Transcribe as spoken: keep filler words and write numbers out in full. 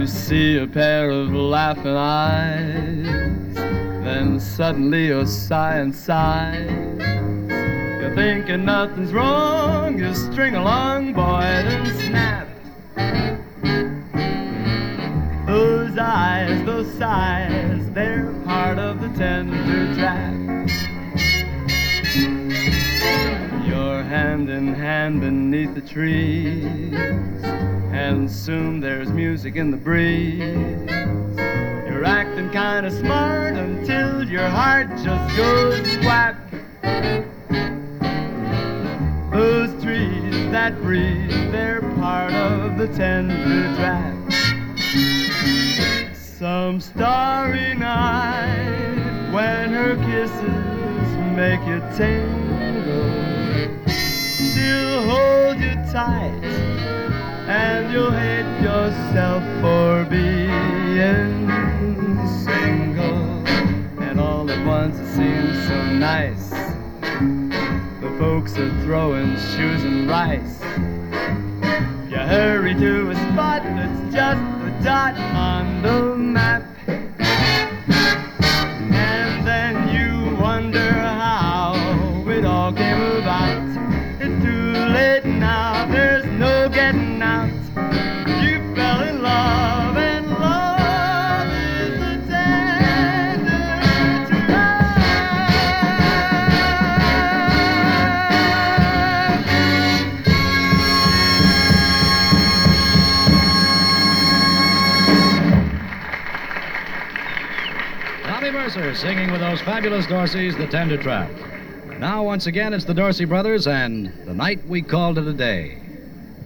You see a pair of laughing eyes, then suddenly you're sighing sighs. You're thinking nothing's wrong, you string along, boy, then snap. Those eyes, those sighs, they're part of the tender trap. You're hand in hand beneath the trees, and soon there's music in the breeze. You're acting kind of smart until your heart just goes whack. Those trees that breeze, they're part of the tender trap. Some starry night, when her kisses make you tingle, she'll hold you tight, and you'll hate yourself for being single. And all at once it seems so nice, the folks are throwing shoes and rice. You hurry to a spot that's just a dot on the map, and then you wonder how it all came about. It's too late now, there's no getting out. You fell in love, and love is the tender trap. Tommy Mercer singing with those fabulous Dorseys, The Tender Trap. Now, once again, it's the Dorsey Brothers and The Night We Called It a Day.